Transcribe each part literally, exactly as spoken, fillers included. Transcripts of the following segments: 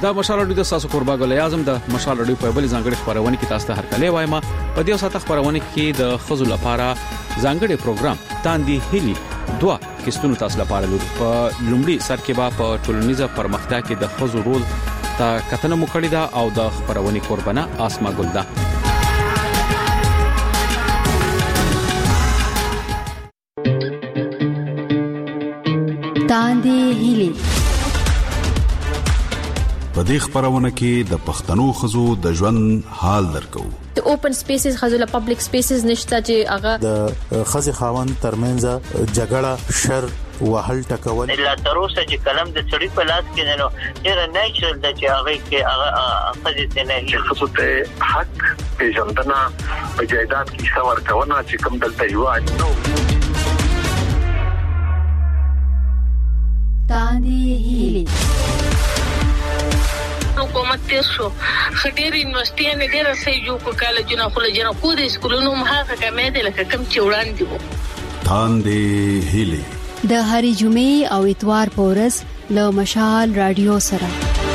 دا مشال اډو د تاسو قربا ګل اعظم د مشال اډو په بل ځانګړي خبرونه کې تاسو ته هر کله وایم په دې ساته خبرونه کې د خزو لپاره ځانګړي پروګرام تاندې هلي دوا کیستونو تاسو لپاره لري په لومړي سر کې با په ټولنیزه پرمختیا کې د خزو رول تا کتنه مکړی دا او د خبرونه قربانه اسما ګل دا تاندې هلي په دې خبرونه کې د پښتنو خزو د ژوند حال درکو. د اوپن سپیسز خزو له پبلک سپیسز نشته چې هغه د خزي خاوند ترمنځ جګړه شر وهل ټکول لا تر اوسه چې کلم د سړی په لاس کې نه نو ډیر نیچرل د چې هغه کې هغه خزي ته نه چې خصوص ته حق پیژندنه په جایداد کې څور کونه چې کوم دلته یو اجنو تاندې هلي حکومت تیر شو خډیر یونیورسيټي نه ډیر سې جو کو کالجونه خو لجنه کو د سکولونو مهاغه کمې ده لکه کم چې وړاندې وو. تاندې هلي د هرې جمعې او اتوار په ورځ له مشال رادیو سره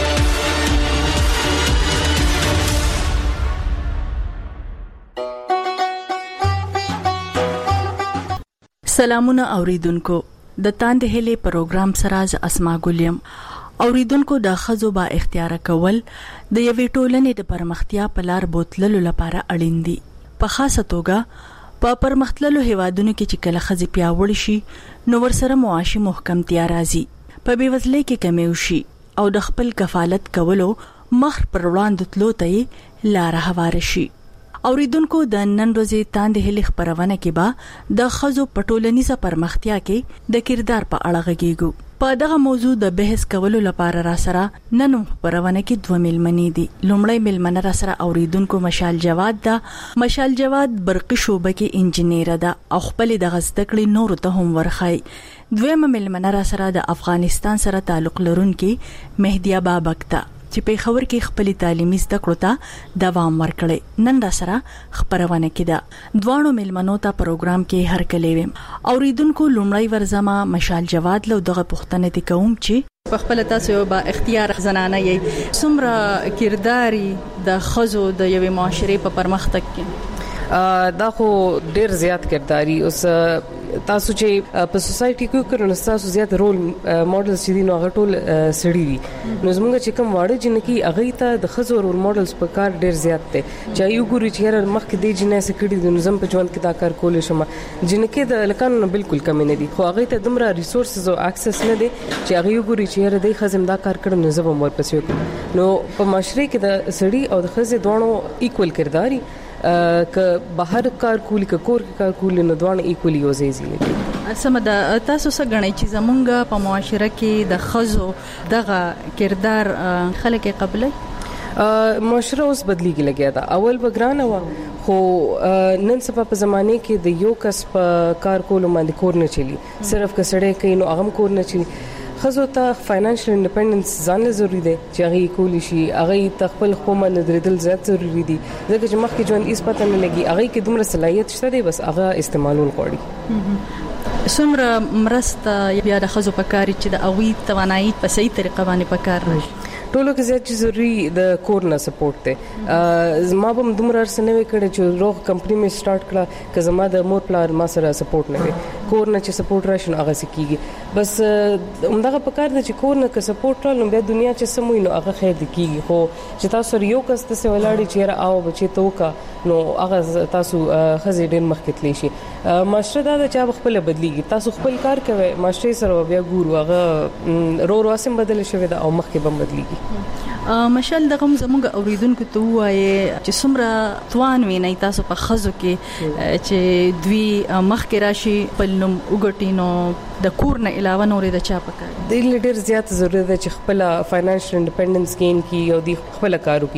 سلامونه اوریدونکو د تاندې هلي پروګرام سره ز اسما ګلیم. اوریدونکو د خزو با اختیار کول د یوې ټولنې د پرمختیا په لار بوتللو لپاره اړین دي. په خاصه توګه په پرمختللو هیوادونو کې چې کله خزي پیاوړ شي نو ورسره معاشي محکمتیا راځي، په بیوزلۍ کې کمی وشي او د خپل کفالت کولو مخ پر وړاندې تلو ته لار هوار شي. اوریدونکو د نن ورځې تاندې هلي خبرونه کې با د خزو پټولنیزه پرمختیا کې د کردار په اړه غږیږو. په دغه موضوع د بحث کولو لپاره را سره نن خبرونه کې دوه ملمنې دي. لومړی ملمنه را سره اوریدونکو مشال جواد ده. مشال جواد برقي شوبه کې انجنیر ده او خپل د غزتکړې نور ته هم ورخای. دویمه ملمنه را سره د افغانستان سره تعلق لرونکي مهدی بابک ده چې په خبر کې خپل تعلیمي زده کړو ته دوام ورکړي. نن را سره خبرونه کې ده. دوانو ملمنو ته پروګرام کې هر کله ویم. اوریدونکو لومړی ورزما مشال جواد له دغه پوښتنه ته کوم چې په خپل تاسو با اختیار زنانه یې څومره کرداري د خزو د یوې معاشرې په پرمختګ کې دا خو ډیر زیات کرداري اوس تاسو چې په سوسايټي کې کړو تاسو زیات رول ماډلز چې دي نو هغه ټول سړي دي نو زموږ چې کوم واړه جن کې هغه ته د خزو رول ماډلز په کار ډیر زیات دي چې یو ګوري چې هر مخکې دی جنې سکړي د نظم په ژوند کې دا کار کول شم جن کې د لکانو بالکل کم نه دي خو هغه ته دمره ریسورسز او اکسس نه دي چې هغه یو ګوري چې هر دی خزم دا کار کړو نو زبم ورپسې نو په معاشره کې د سړي او د خزې دوه ایکوال کرداري که بهر کار کولی که کور کار کولی نو دوه ایکولی یوزي لګي. سم د تاسو څنګه غنئ چې زمونږ په معاشره کې د خزو دغه کردار خلک قبلې معاشره اوس بدلیږي لګیا دا اول بګران و خو نن سبا په زمانه کې د یو کس په کار کولو باندې کور نه چلی صرف کسړې کین او هغه کور نه چلی خزو ته فاینانشل انډیپندنس ځان له ضروری دی چې هغه کولی شي هغه تخپل قوم نه درېدل زیات ضروری دي ځکه چې مخکې ژوند هیڅ پته نه لګي هغه کې دومره صلاحیت شته دی بس هغه استعمالول غواړي. څومره مرسته بیا د خزو په کار چې د اوی توانایي په صحیح طریقه باندې په کار راشي ټولو کې زیات ضروری د کور نه سپورټ ته زما به دومره سره نه کړي چې روغ کمپنی می سٹارټ کړه که زما د مور پلار ما سره سپورټ نه کوي کور نه چې سپورټ راشي هغه سکیږي بس همدغه په کار د چې کور نه که سپورټ رالو بیا دنیا چې سموي نو هغه خیر کیږي خو چې تاسو یو کس ته ولاړی چې را او بچي توکا نو هغه تاسو خزي ډېر مخکې تلی شي ماشره دا چې خپل بدلیږي تاسو خپل کار کوي ماشره سره بیا ګورو هغه رو رو سم بدل شوی دا او مخکې بم بدلیږي. مشال دغه زموږ اوریدونکو ته وایي چې څومره توان ویني تاسو په خزو کې چې دوی مخکې راشي په نوم وګټینو د کور نه علاوه نورې د چا پکار د لیډر زیات ضرورت ده چې خپل فاینانشل انډیپندنس گین کی او د خپل کارو کی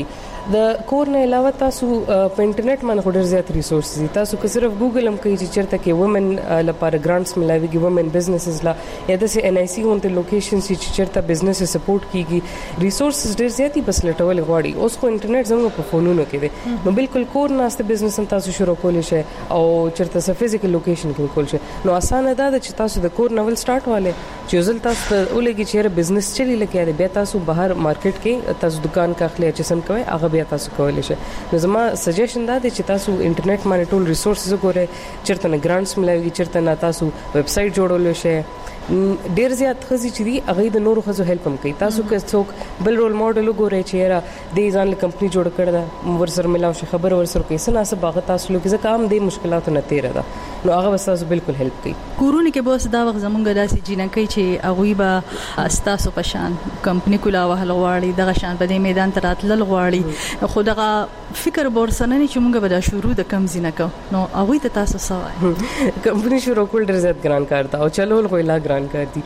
د کور نه علاوه تاسو په انټرنیټ باندې ډېر زیات ریسورسز دي. تاسو که صرف ګوګل هم کوي چې چیرته کې وومن لپاره ګرانټس ملاويږي وومن بزنسز لا یا د ان آی سی اونته لوکیشن چې چیرته بزنس سپورټ کیږي ریسورسز ډېر زیات دي بس لټول غواړي. اوس خو انټرنیټ زموږ په فونونو کې دی نو بالکل کور نه است بزنس هم تاسو شروع کولی شئ او چیرته څه فزیکل لوکیشن کې کول شي. نو اسانه ده چې تاسو د کور نوول سٹارټ والے چې ځل تاسو ولګي چې بزنس چلی لکه بیا تاسو بهر مارکیټ کې تاسو دکان کا خپل چې سم کوي هغه بیا تاسو کولی شئ. نو زما سجیشن دا دی چې تاسو انټرنیټ باندې ټول ریسورسز وګورئ چیرته نه ګرانټس ملایوي چیرته نه تاسو ویب سټ جوړول شي. ډیر زیات خزي چې دی هغه د نورو خزو هیلپ هم کوي. تاسو که څوک بل رول موډل وګورئ چې را د ځان له کمپنی جوړ کړل دا ورسره ملاو شي خبر ورسره کوي سنا سبا هغه تاسو لکه ځکه هم د مشکلاتو نه تیر ده نو هغه تاسو بالکل هیلپ کوي. کورونه کې بوس دا وخت زمونږ داسې جنکې چې هغه به استاسو په شان کمپنی کولا وهل غواړي دغه شان په دې میدان ته راتلل غواړي خو دغه فکر بورسنه نه چې مونږ به دا شروع د کم زینه کو نو هغه ته تاسو سوای کمپنی شروع کول ډیر زیات ګران کار دا او چلول خو لا ګران کار دي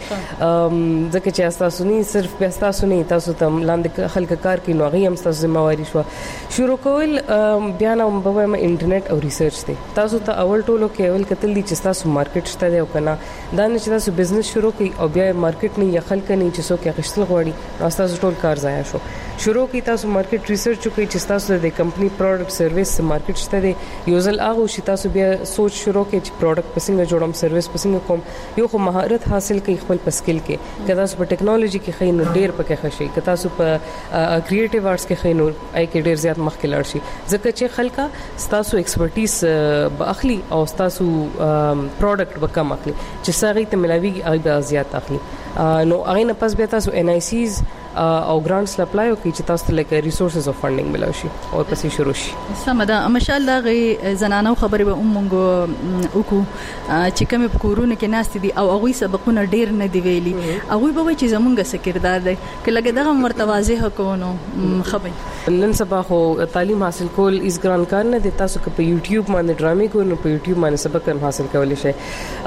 ځکه چې تاسو نه صرف بیا تاسو نه تاسو ته لاندې خلک کار کوي نو هغه هم تاسو ذمہواری شو شروع کول بیا نو په ما انټرنیټ او ریسرچ دی. تاسو ته اول ټولو کې اول کتل دي چې تاسو مارکیټ شته دی او کنه دا نه چې تاسو بزنس شروع کړئ او بیا مارکیټ نه یا خلک نه چې څوک یې غشتل غواړي نو تاسو ټول کار ضایع شو. شروع کړئ تاسو مارکیټ ریسرچ وکړئ چې تاسو د کمپنی پروډکټ سرویس مارکیټ شته دی یو ځل هغه چې تاسو بیا سوچ شروع کړئ چې پروډکټ پسنګ جوړم سرویس پسنګ کوم یو خو مهارت حاصل کړئ خپل پسکل کې که تاسو په ټیکنالوژي کې خې نو ډیر پکې خشي که تاسو په کریټیو آرټس کې خې نو آی کې ډیر زیات مخکې لاړ شي ځکه چې خلکا تاسو ایکسپرټیز به اخلي او تاسو پروډکټ به کم اخلي چې ساغي ته ملاويږي هغه به زیات اخلي نو هغه نه پس بیا تاسو ان آی سیز او ګرانټس اپلای وکړئ چې تاسو ته لکه ریسورسز اف فندینګ ملو شي او پسې شروع شي. سمدا ماشاءالله غي زنانو خبرې به اومنګو وکړو چې کوم په کورونه کې ناست دي او هغه سبقونه ډیر نه دی ویلي هغه به چې زمونږ سکردار دی که لګه دغه مرتوازه کوونو خبرې نن سبا خو تعلیم حاصل کول اس ګران کار نه دي. تاسو که په یوټیوب باندې ډرامې کوئ نو په یوټیوب باندې سبق هم حاصل کولی شئ.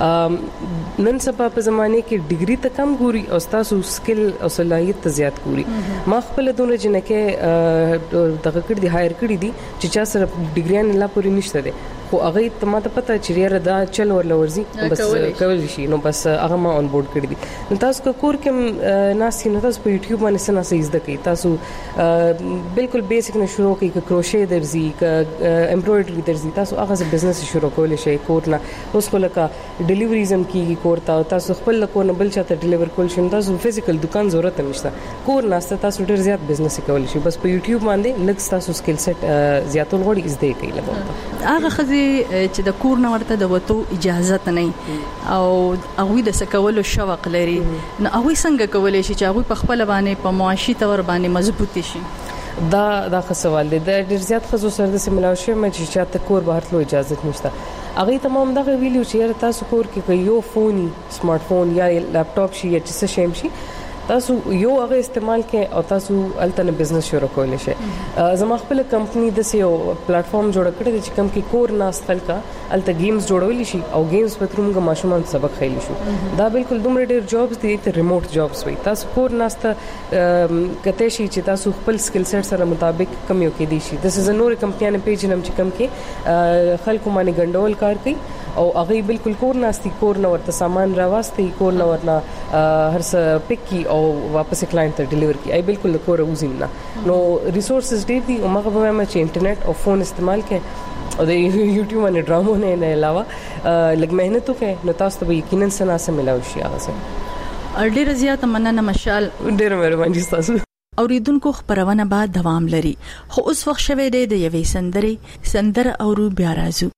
نن سبا په زمانه کې ډیګري ته کم ګوري او تاسو سکل او صلاحیت ته زیات ګوري. ما خپل دونه جنکه دغه کړ دي هایر کړی دي چې چا سره ډیګریان لا پوری نشته دي خو هغه ته ماته پته چې ریاره دا چل ور لورزي بس کول شي نو بس هغه ما اون بورډ کړی دي. نو تاسو کو کور کې ناس نه تاسو په یوټیوب باندې سنا سې زده کوي تاسو بالکل بیسیک نه شروع کوي ک کروشې درزي ک امبرايډري درزي تاسو هغه بزنس شروع کولای شئ کور نه. اوس کو لکه ډیلیوریز هم کیږي کور ته تاسو خپل کو نه بل چاته ډیلیور کول شئ تاسو فزیکل دکان ضرورت نشته کور نه تاسو ډیر زیات بزنس کولای شئ بس په یوټیوب باندې لږ تاسو سکل سیټ زیاتول غوړي زده کوي لګوي. هغه خزي چې د کور نه ورته د وته اجازه نه او هغه د سکولو شوق لري نو هغه څنګه کولای شي چې هغه په خپل باندې په معاشي تور باندې مضبوط شي. دا دا سوال دی د ډیر زیات خزو سره د سیملاو شي مې چې چاته کور بهر تلو اجازه نشته هغه تمام دغه ویلو چې تاسو کور کې یو فون سمارټ فون یا لپټاپ شي یا څه شي شي تاسو یو هغه استعمال کې او تاسو الته بزنس شروع کولای شئ. زما خپل کمپنی د سیو پلیټ فارم جوړ کړی چې کم کې کور ناس خلکا الته گیمز جوړول شي او گیمز په ترومګه ماشومان سبق خېل شو دا بالکل دومره ډیر جابز دي ته ریموټ جابز وي تاسو کور ناس ته کته شي چې تاسو خپل سکل سیټ سره مطابق کم یو کې دي شي د سيزن نور کمپنیانه پیج نم چې کم کې خلکو باندې ګندول کار کوي او هغه بالکل کور ناستي کور نو ورته سامان راوستي کور نو ورنه هر څه پک کی او واپس کلاینټ ته ډیلیور کی ای بالکل کور اوزیم نه نو ریسورسز ډیر دي او مغه به ما چې انټرنیټ او فون استعمال کې او د یوټیوب باندې ډرامو نه نه علاوه لګ مهنت وکړي نو تاسو ته یقینا سنا سم ملاوي شي هغه سره ډیر زیات مننه مشال ډیر مهرباني تاسو. اوریدونکو خبرونه بعد دوام لري خو اوس وخت شوه دی د یوې سندرې سندر اورو بیا راځو.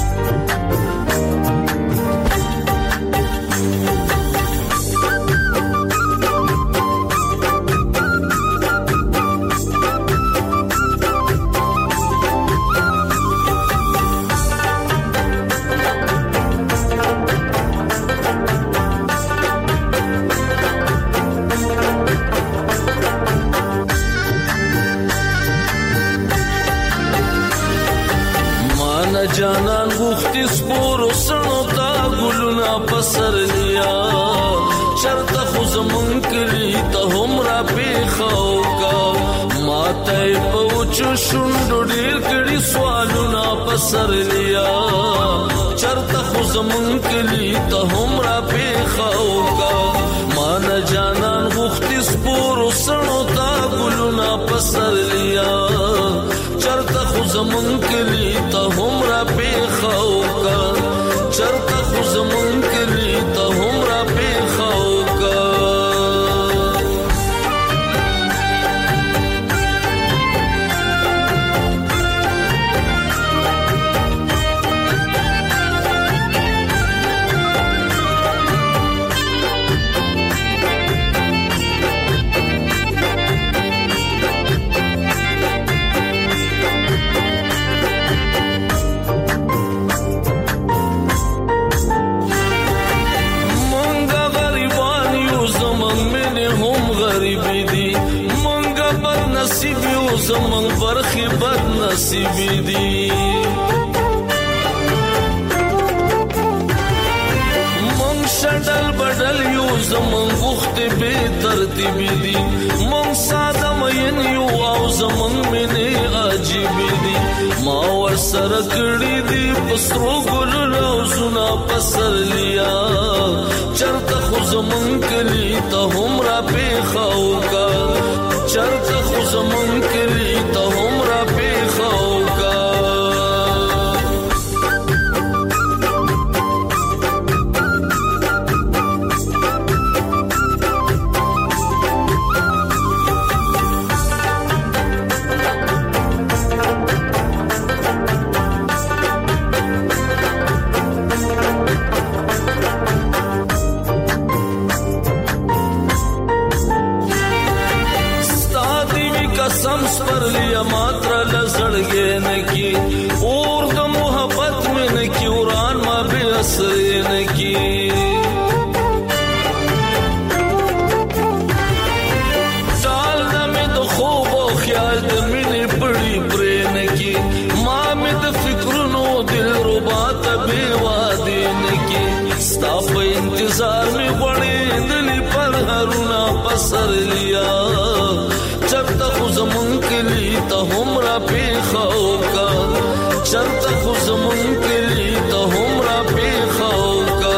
جانان غوختی سپورو سنو تا گلونا پسر لیا چرتا خوزمون کری تا هم را پیخاو کا ما ماته پوچو شوندو ډیر کړي سوالونه پسر لیا چرته خو زمون کلی ته هم را پیخاو کا مان جانان غختی سپور سنو تا ګلونه پسر لیا چرته خو زمون کلی ته هم را پیخاو کا چرته خو زمون کلی ته هم را پیخاو کا زمون برخي بد نصیب دي مون شډل بدل یو زمون وخت به ترتیب دي مون ساده مین یو او زمون منه عجیب دي ما ور سره کړی دي پسرو ګل روزنا پسر لیا چرته خو زمون کلی ته هم را پیخاو کا چرته خو زمون کلی ته هم را پیخاو کا पर लिया मात्रा लसड़गे न की और द मोहब्बत में न की उड़ान मा बेअसरे न की डाल न में तो खूब ख्याल द मिली बड़ी प्रेम की माँ में द फिक्र नो दिल रुबात बेवादे न की स्ताफ इंतजार में बड़े दिली पर हरुना पसर लिया चरता खु زمون کلی ته هم را پیخاو کا چرتا خو زمون کلی ته هم را پیخاو کا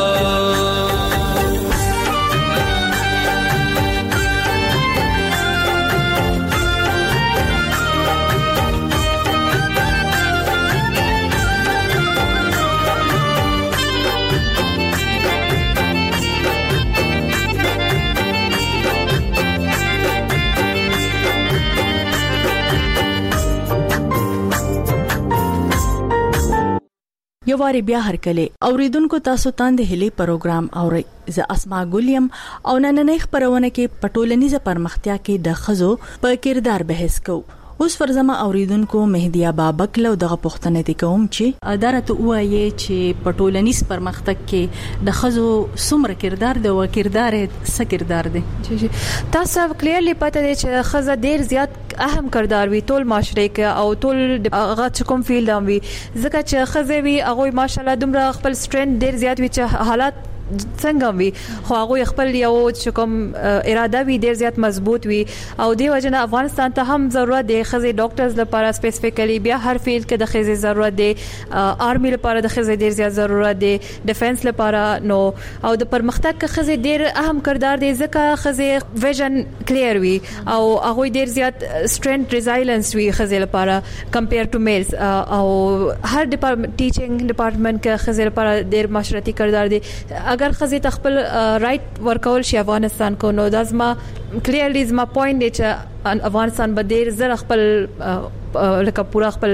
یو واری بیا هر کله اوریدونکو تاسو تاند هلي پروګرام اوري ز اسماء ګولیم او نننې خبرونه کې پټولنیزه پرمختیا کې د خزو په کردار بحث کو اوس فرزما اوریدونکو مهدی بابک له دغه پښتنه دي کوم چې ادارته وایي چې پټولنیز پرمختګ کې د خزو څومره کردار دی او کردار څه کردار دی تاسو کلیرلی پته دی چې خزه ډیر زیات اهم کردار وی ټول معاشره کې او ټول هغه کوم فیلډ هم وي ځکه چې خزه وی هغه ماشاءالله دومره خپل سټرنګ ډیر زیات وي چې حالات څنګه وي خو هغه خپل یو چې کوم اراده وي ډیر زیات مضبوط وي او دی وجنه افغانستان ته هم ضرورت دی خزه ډاکټرز لپاره سپیسیفیکلی بیا هر فیلډ کې د خزه ضرورت دی آرمي لپاره د خزه ډیر زیات ضرورت دی ډیفنس لپاره نو او د پرمختګ کې خزه ډیر اهم کردار دی ځکه خزه ویژن کلیر وي او هغه ډیر زیات سټرنګ ریزایلنس وي خزه لپاره کمپیر ټو میلز او هر ډپارټمنټ ټیچینګ ډپارټمنټ کې خزه لپاره ډیر معاشرتي کردار دی اگر خزه تخپل رائټ ورکول شي افغانستان کو نو دازما کلیرلی زما پوینټ دی چې افغانستان به ډیر زر خپل لکه پورا خپل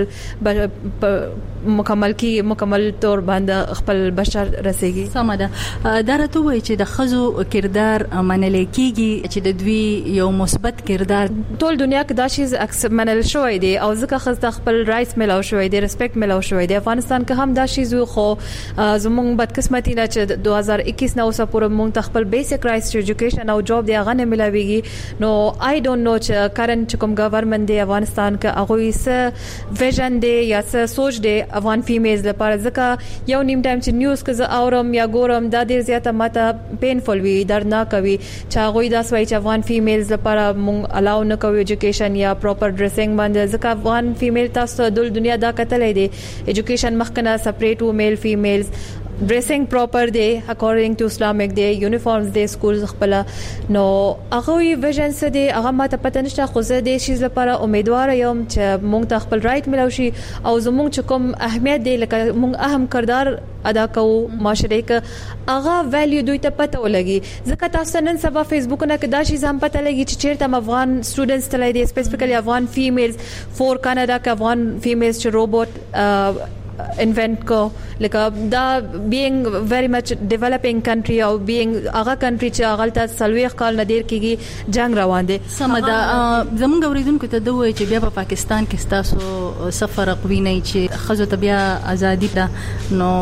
مکمل کی مکمل تور باندې خپل بشر رسیږي سمده درته وای چې د خزو کردار منل کیږي چې د دوی یو مثبت کردار ټول دنیا کې دا شی منل شوی دی او ځکه خزه خپل رائټس ملاو شوی دی ریسپیکټ ملاو شوی دی افغانستان کې هم دا شی زو خو زموږ بدقسمتي نه چې دوه هزار اکیس نو اوسه پورې موږ خپل بیسیک رائټس ایجوکیشن او جاب دی هغه نه ملاويږي نو آی ډونټ نو چې کرنٹ کوم گورنمنت دی افغانستان کې هغه څه ویژن دی یا څه سوچ دی افغان فیمیلز لپاره ځکه یو نیم ټایم چې نیوز که زه اورم یا ګورم دا ډیر زیاته ماته پینفول وي دردناک وي چې هغوی دا سوي چې افغان فیمیلز لپاره مونږ الاو نه کوو ایجوکیشن یا پراپر ډریسینګ باندې ځکه افغان فیمیل تاسو د دنیا دا کتلې دي ایجوکیشن مخکنه سپریټ و میل فیمیلز ډریسینګ پراپر دی اکورډینګ ټو اسلامک دی یونیفارمز دی سکولز خپل نو هغه ویژن څه دی هغه ماته پته نشته خو زه د شي لپاره امیدوار یم چې مونږ ته خپل رائټ ملو شي او زموږ چې کوم اهمیت دی لکه مونږ اهم کردار ادا کوو معاشره کې هغه ویلیو دوی ته پته ولګي ځکه تاسو نن سبا فیسبوک نه کې دا شي ځم پته لګي چې چیرته افغان سټوډنټس تلای دي سپیسیفیکلی افغان فیمیلز فور کاناډا کې افغان فیمیلز چې روبوټ invent ko like da being very much developing country or being aga country چې اغلته سلويخ کال ندیر کیږي جنگ روان دي سمدا زمونږ اوریدونکو ته دوی چې بیا په پاکستان کې تاسو سفر قوی نه چې خزو ته بیا ازادي ده نو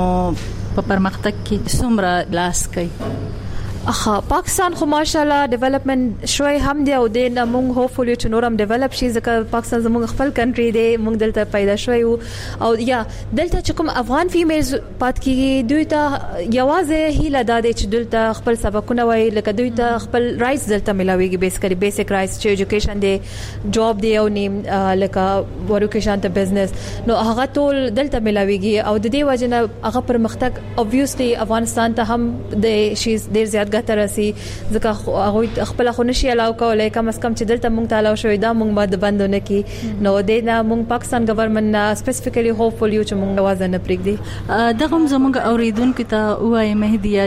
په پرمختګ کې څومره لاس کوي اخا پاکستان خو ماشاءالله ډیولپمنٹ شوي هم دی او د موږ هوپفولي چې نورم ډیولپ شي ځکه پاکستان زموږ خپل کنټری دی موږ دلته پیدا شوي او یا دلته چې کوم افغان فیمیلز پات کیږي دوی ته یوازې هیله ده چې دلته خپل سبقونه وای لکه دوی ته خپل رائټس دلته ملاويږي بیسیکلی بیسیک رائټس چې ایجوکیشن دی جاب دی او نیم لکه ورکیشن ته بزنس نو هغه ټول دلته ملاويږي او د دې وجنه هغه پرمختګ obviously افغانستان ته هم د شي ډیر زیات ترسي ځکه هغه خپل خو نشي علاوه کولای کم اس کم چې دلته مونږ تعالی شوې دا مونږ باندې بندونه کی نو د نه مونږ پاکستان ګورنمنت سپیسیفیکلی هوپفول یو چې مونږ وازه نه پرېږدي دغه زموږ اوریدونکو ته وایي مهدیه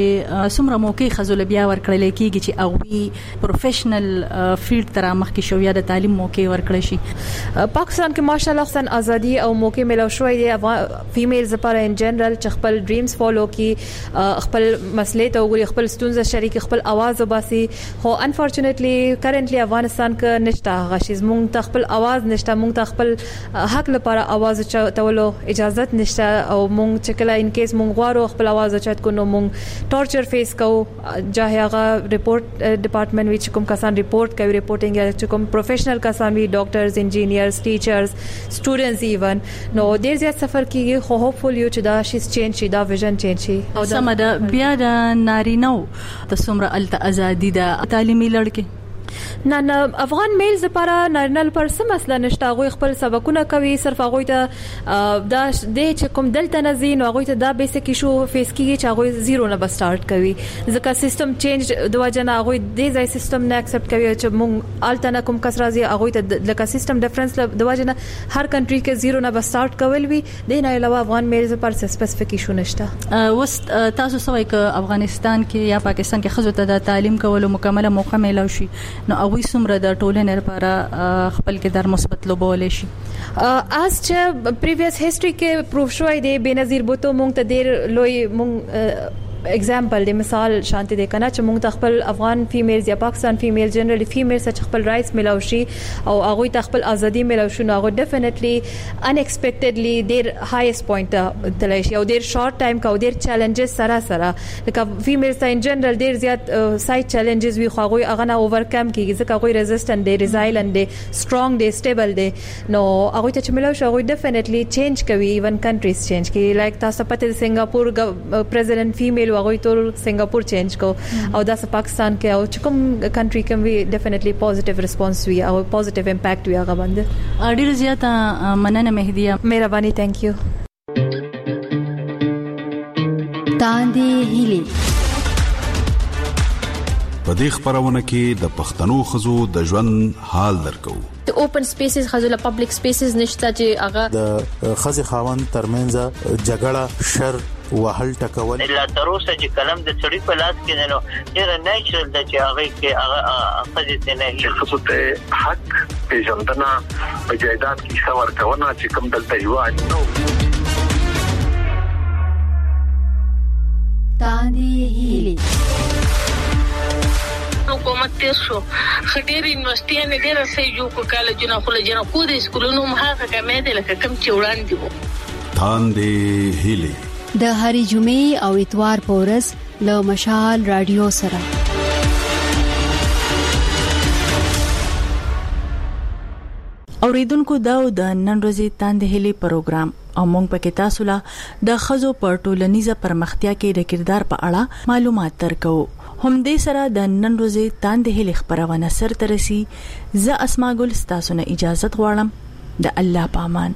چې څومره موقع خزول بیا ورکړل کیږي چې او پروفیشنل فیلډ تر مخکې شو یا د تعلیم موقع ورکړل شي پاکستان کې ماشاءالله خصن ازادي او موقع ملو شوې دي فیمیلز لپاره ان جنرال چې خپل ډریمز فالو کی خپل مسلې ته وګوري خپل ستونزه شریک خپل आवाज وباسي خو انفورچونټلی کرنټلی افغانستان کې نشته غشي مونږ ته خپل आवाज نشته مونږ ته خپل حق لپاره आवाज چولو اجازه نشته او مونږ چې کله ان کیس مونږ غواړو خپل आवाज چات کو نو مونږ ټورچر فیس کوو جاه هغه ریپورت ډپارټمنټ وچ کوم کسان ریپورت کوي ریپورټینګ یا چې کوم پروفیشنل کسان وی ډاکټرز انجینیرز ټیچرز سټوډنټس ایون نو ډیر زیات سفر کیږي خو هوپفول یو چې دا شي چینج شي دا ویژن چینج شي او سمدا بیا د نارینو ته څومره الته ازادي ده تعلیمي لړکې نه نه افغان میلز لپاره نارینل پر څه مسله نشته غوي خپل سبقونه کوي صرف غوي ته دا د چې کوم دلته نزين غوي ته دا بیسیک ایشو فیس کیږي چې غوي زیرو نه سٹارټ کوي ځکه سیستم چینج د وجنه غوي د ځای سیستم نه اکسپټ کوي چې مونږ الته نه کوم کس راځي غوي ته لکه سیستم ډیفرنس د وجنه هر کنټری کې زیرو نه سٹارټ کول وي د نه علاوه افغان میلز پر څه سپیسیفیک ایشو نشته وس تاسو سوای ک افغانستان کې یا پاکستان کې خزو ته د تعلیم کولو مکمله موقع ملو شي نو اوی څومره د ټولنې لپاره خپل کې در مثبت لوبول شي اس چې پریویس هیستوري کې پروف شوی دی بنظیر بوتو مونږ ته ډیر لوی مونږ example د مثال شانتي د کنه چې موږ خپل افغان فیمیلز یا پاکستان فیمیل جنرالي فیمیلز چې خپل رائټس ملو شي او هغه ته خپل ازادي ملو شي نو هغه ډیفینټلی ان ایکسپیکټډلی ډیر هایست پوینټ تلای شي او ډیر شارټ ټایم کا ډیر چیلنجز سره سره لکه فیمیلز ته ان جنرال ډیر زیات سایت چیلنجز وی خو هغه هغه نه اوورکم کیږي ځکه هغه resistant دی ریزایلنت دی سترونګ دی سټیبل دی نو هغه ته چې ملو شي هغه ډیفینټلی چینج کوي ایون کنټریز چینج کوي لایک تاسو پته سنگاپور پریزیدنت فیمیل وغوي ټول سنگاپور چینج کو او دا پاکستان کې او چې کوم کنټری کې وی ډیفینټلی پوزټیو ریسپانس وی او پوزټیو امپیکټ وی هغه باندې ډیر زیاته مننه مهدیه مهرباني ثانک یو تاندې هیلي په دې خبرونه کې د پښتنو خزو د ژوند حال درکو د اوپن سپیسز خزو له پبلک سپیسز نشته چې هغه د خزي خاوند ترمنځ جګړه شر وهل ټکول لا تر اوسه چې کلم د چړې په لاس کې نه ډیر نیچرل د چې هغه کې هغه خزي نه چې خصوص ته حق پیژندنه په جایداد کې څور کونه چې کوم دلته یو اجنو تاندې هیلي حکومت تیر شو خډیر یونیورسيټي نه ډیر سې جو کو کالجونه خو لجنه کو د سکولونو مهاګه کمې ده لکه کم چې وړاندې وو تاندې هیلي د هری جمعې او اتوار په ورځ له مشال رادیو سره اوریدونکو دا د نن ورځې تاندې هلي پروګرام او مونږ پکې تاسو له د خزو پر ټولنیزه پرمختیا کې د کردار په اړه معلومات درکو. هم دې سره د نن ورځې تاندې هلي خبرونه سر ترسي. زه اسماء ګل تاسو نه اجازه غواړم. د الله پامان.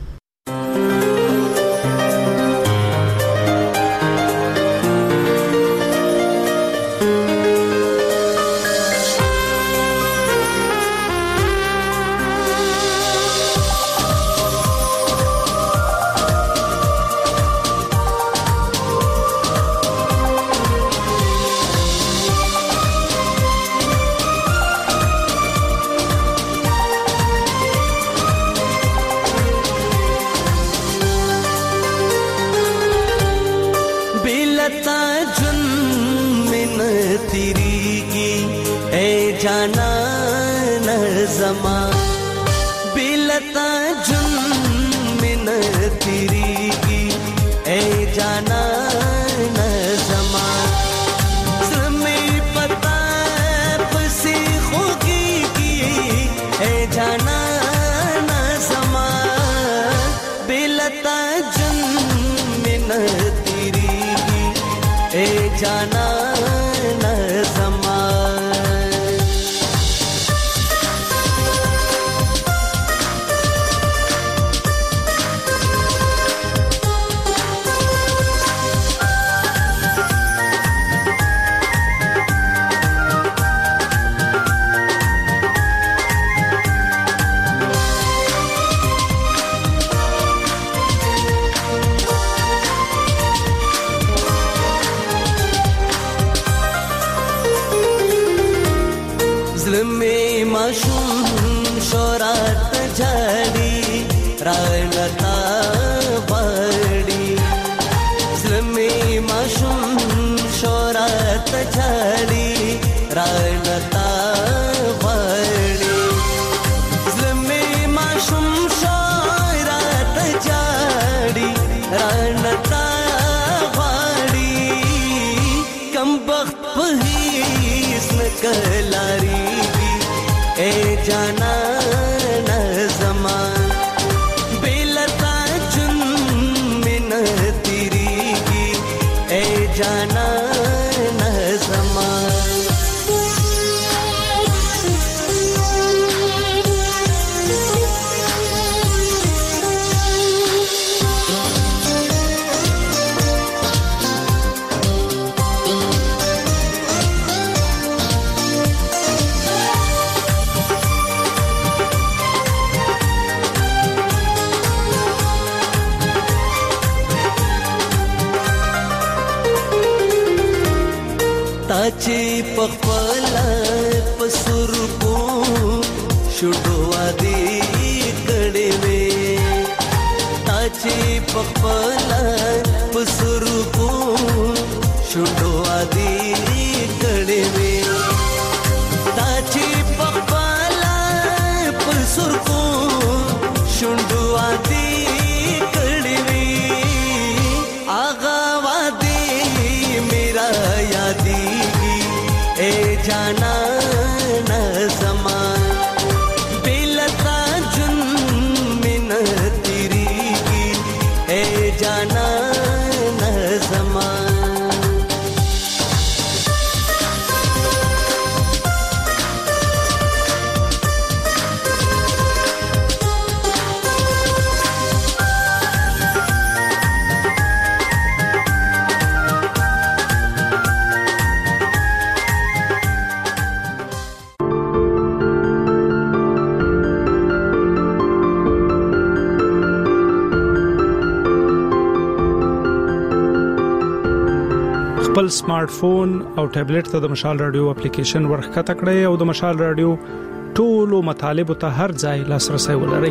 خپل سمارټ فون او ټابلیټ ته د مشال رادیو اپلیکیشن ورخته کړئ او د مشال رادیو ټولو مطالب ته هر ځای لاسرسي ولرئ.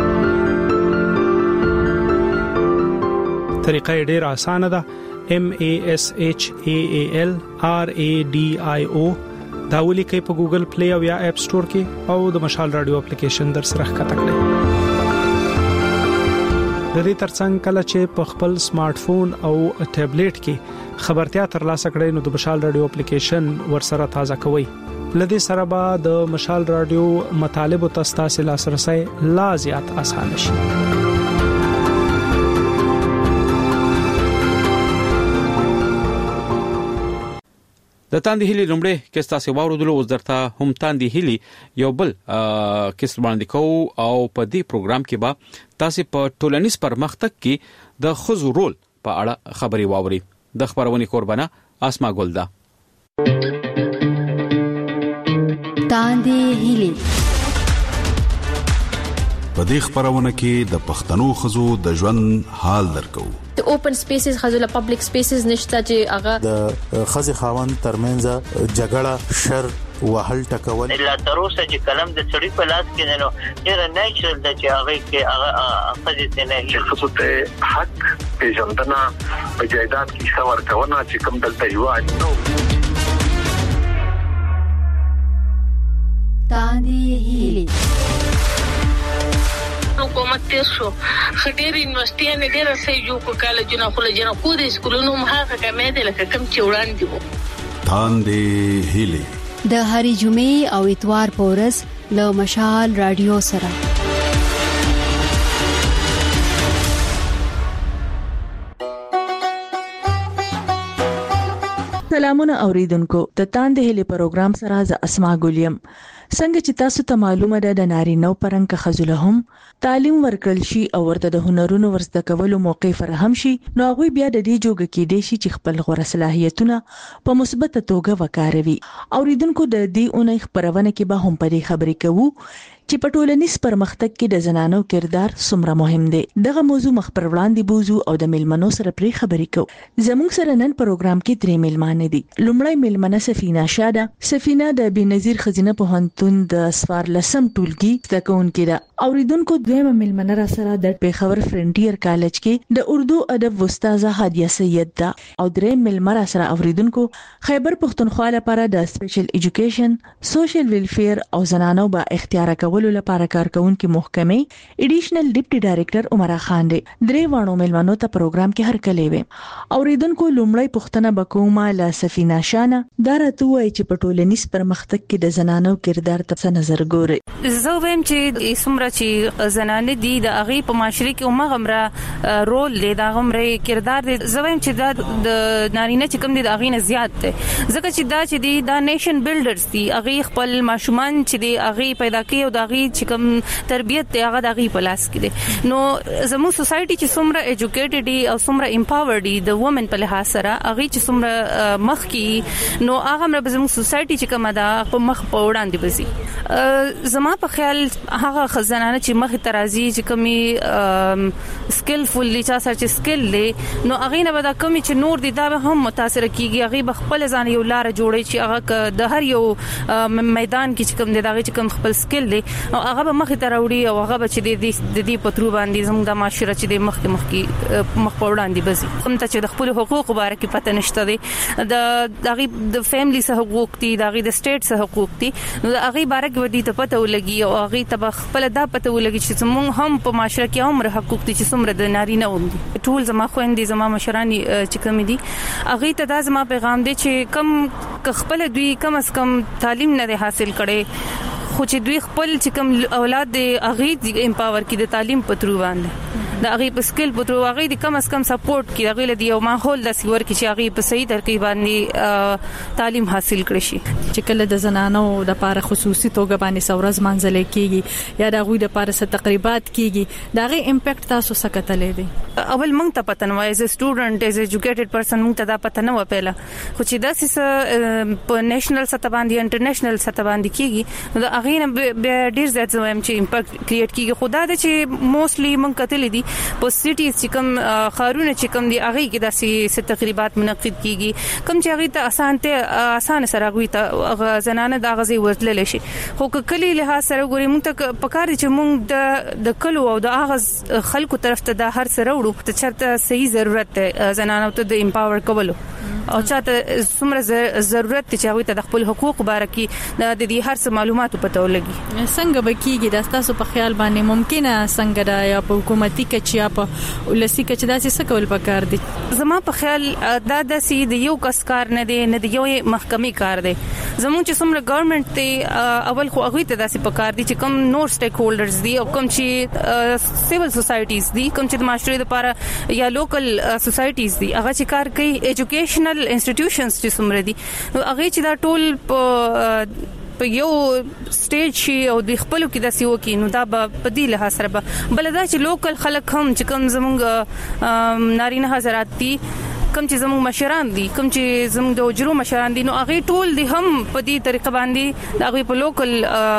طریقه ډیره اسانه ده. M A S H A A L R A D I O دا ولیکئ په ګوګل پلی او یا اپ سٹور کې او د مشال رادیو اپلیکیشن در سره ښکته کړئ. د دې ترڅنګ کله چې په خپل سمارټ فون او ټابلیټ کې خبرتیا ترلاسه کړئ نو د مشال رادیو اپلیکیشن ورسره تازه کوئ. لدې سره به د مشال رادیو مطالب او تاسو لاسرسي لا زیات آسان شي. د تاندې هلي لومړی کیسه سی واردلو اوس درته هم تاندې هلي یو بل کیسه باندې کو او په دې پروګرام کې به تاسو په ټولنیز پرمختګ کې د خزو رول په اړه خبري واوري. د خبرونې قربانه اسما ګلدا. تاندې هلي په دې خبرونه کې د پښتنو خزو د ژوند حال درکو. د اوپن سپیسز خزو پبلک سپیسز نشته چې هغه د خزي خاوند ترمنځ جګړه شر وهل ټکول لا تر اوسه چې کلم د سړي په لاس کې نه نو ډیر نیچرل د چې هغه کې هغه خزي ته نه چې خصوص ته حق پیژندنه په جایداد کې څور کونه چې کوم دلته یو اړتو تاندې هلي حکومت تیر شو خډيري یونیورسيټي ډېر سې یو کالجونه خو لجنه کو دي سکولونو مخه کمه دي لکه کم چې وړاندې وو. تاندې هلي د هرې جمعې او اتوار په ورځ له مشال رادیو سره. سلامونه اوریدونکو، د تاندې هلي پروګرام سره ز اسما ګولیم. څنګه چې تاسو ته معلومه ده د نارینه پرنګ خزله هم تعلیم ورکړل شي او ورته د هنرونو ورزده کولو موقع فراهم شي، نو هغه بیا د دې جوګه کې دي چې خپل غوړه صلاحیتونه په مثبت توګه وکاروي. اوریدونکو د دې اونۍ خبرونه کې به هم پرې خبرې کوو چې په ټولنیز پرمختګ کې د زنانو کردار څومره مهم دی. دغه موضوع مخ پر وړاندې بوزو او د میلمنو سره پرې خبرې کوو. زموږ سره نن پروګرام کې درې میلمانه دي. لومړی میلمنه سفینه شاده. سفینه د بنظیر خزینه پوهنتون د سوارلسم ټولګي زده کوونکې ده. اوریدونکو دویمه میلمنه را سره د پیښور فرنټیر کالج کې د اردو ادب استاده هادیه سید ده. او درې میلمنه را سره اوریدونکو خیبر پښتونخوا لپاره د سپیشل ایجوکیشن، سوشل ویلفیر او زنانو با اختیار کولو لپاره کارکونکو محکمې ایډیشنل ډیپټي ډایریکټر عمر خان دی. درې وانو میلمنو ته پروګرام کې هرکلی وي. اوریدونکو لومړی پښتنه بکومه له سفینه شانه دا راته وایي چې په ټولنیز پرمختګ کې د زنانو کردار ته څه نظر ګوري. زه وایم چې سمره چې زنانه دي د هغه په معاشري کې عمره رول دی، دا عمره کردار دی. زه وایم چې دا د نارینه چې کوم دي د هغه نه زیات دی، ځکه چې دا چې دی دا نیشن بلډرز دي. هغه خپل ماشومان چې دی هغه پیدا کوي او دا هغه چې کوم تربيت دی هغه د هغه په لاس کې دی. نو زموږ سوسايټي چې څومره ایجوکیټډ دي او څومره امپاورډ دي د وومن په لحاظ سره هغه چې څومره مخ کې، نو هغه مر زموږ سوسايټي چې کومه دا په مخ په وړاندې بزي. زما په خیال هغه خزانه چې مخ ترازی چې کمی سکلفل دي، چا سره چې سکل دي، نو هغه نه به دا کمی چې نور دي دا هم متاثر کیږي. هغه بخپل ځان یو لار جوړي چې هغه د هر یو میدان کې چې کوم دي دا چې کوم خپل سکل دي او هغه به مخ ته راوړي او هغه به چې د دې پترو باندې زموږ د معاشره چې د مخ مخ کې مخ په وړاندې بزي. کوم ته چې د خپل حقوق باره کې پته نشته دي، د دغه د فیملی سره حقوق دي، دغه د سټیټ سره حقوق دي، نو هغه باره کې ودی ته پته ولګي او هغه ته خپل دا پته ولګي چې زموږ هم په معاشره کې عمر حقوق دي چې څومره د نارینه وم دي. ټول زما خويندې زما مشرانی چې کوم دي هغه ته دا زما پیغام دی چې کم خپل دوی کم از کم تعلیم نه حاصل کړي، خو چې دوی خپل چې کوم اولاد دی هغه امپاور کی د تعلیم پترو باندې د هغه په سکل پترو هغه د کم از کم سپورټ کی هغه لدی او ماحول د سیور کی چې هغه په صحیح طریقې باندې تعلیم حاصل کړي شي. چې کله د زنانو د لپاره خصوصي توګه باندې سورز منځل کیږي یا د غوي د لپاره ست تقریبات کیږي، دا غي امپیکټ تاسو سکتلې دي. اول مونږ ته پته نه وای از سټوډنټ از ایجوکیټډ پرسن مونږ ته دا پته نه و پیله، خو چې دا سیس په نېشنل سطح باندې انټرنیشنل سطح باندې کیږي نو هغه نه به ډیر زیات زویم چې امپیکټ کریټ کیږي. خدا دې چې موستلی مونږ کتلې دي په سټیز چې کوم خارونه چې کوم دي هغه کې داسې تقریبات منعقد کیږي کوم چې هغه ته آسان ته آسان سره غوي ته زنانه دا غزي ورتلل شي. خو کلی له سره ګوري مونږ ته پکار دي چې مونږ د د کلو او د اغاز خلکو طرف ته د هر سره وړو ته چرته صحیح ضرورت ده زنانو ته د امپاور کولو. او چاته څومره ضرورت چې هغه ته د خپل حقوق باره کې د دې هر څه معلوماتو پته ولګي. څنګه به کېږي د تاسو په خیال باندې ممکنه څنګه دا یا په حکومتي کچ یا په ولسی کچ داسې څه کول پکار دي؟ زما په خیال دا د سي د یو کس کار نه دی نه د یو محکمې کار دی. زموږ چې څومره ګورنمنت ته اول خو هغه ته داسې پکار دي چې کوم نور سټیک هولډرز دي او کوم چې سیول سوسایټیز دي کوم چې د معاشري لپاره یا لوکل سوسایټیز دي هغه چې کار کوي ایجوکیشنل انسټیټیوشنز چې څومره دي هغه چې دا ټول په په یو سټیج شي او د خپلو کې د سیو کې نو دا په دې له سره به بل دا چې لوکل خلک هم چې کوم زموږ نارینه حضرات دي کوم چې زموږ مشران دي کوم چې زموږ د وجرو مشران دي نو هغه ټول دي هم په دې طریقه باندې دا غوي په لوکل